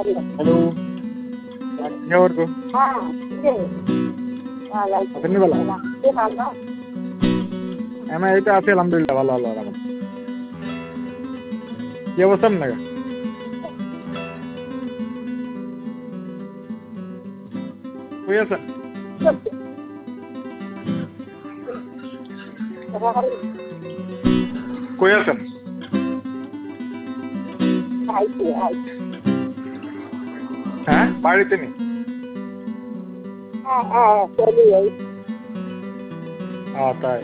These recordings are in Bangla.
হ্যালো, খবর গো? আপনি বলো। আমি এই তো আছি আলহামদুলিল্লাহ, ভালো ভালো আলহামদুলিল্লাহ। কি অবস্থা আপনার? কই আছেন? কই আছেন? হ্যাঁ, বাড়িতে নেই। তাই।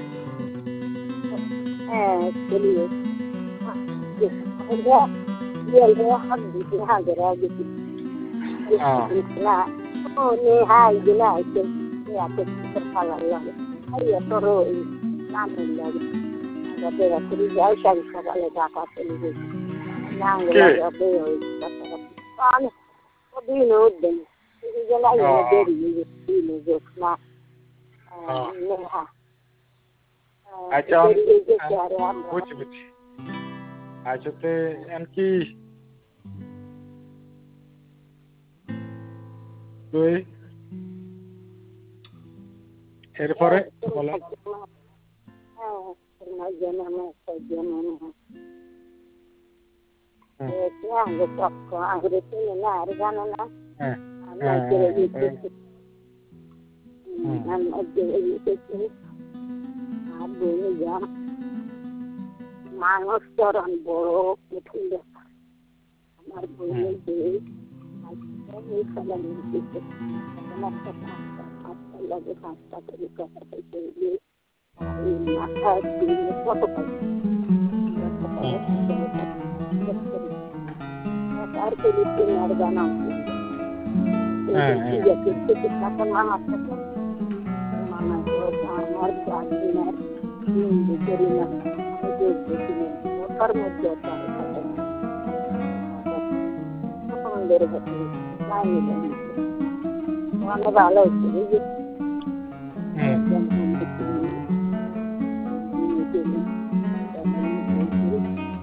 আচ্ছা, বুঝছি বুঝছি। আচ্ছা, তে কি তুই এরপরে বলেন। মানুষ চরণ বড় কঠিন ব্যাপার। আমার বইয়ের বই লাগে 5টা করে কথা বলতে গিয়ে মাথায় কত আর পেলির গানা মামার সাথে মামার আমার প্রাচীনের করি না ওটার মধ্যে ভালো হয়েছে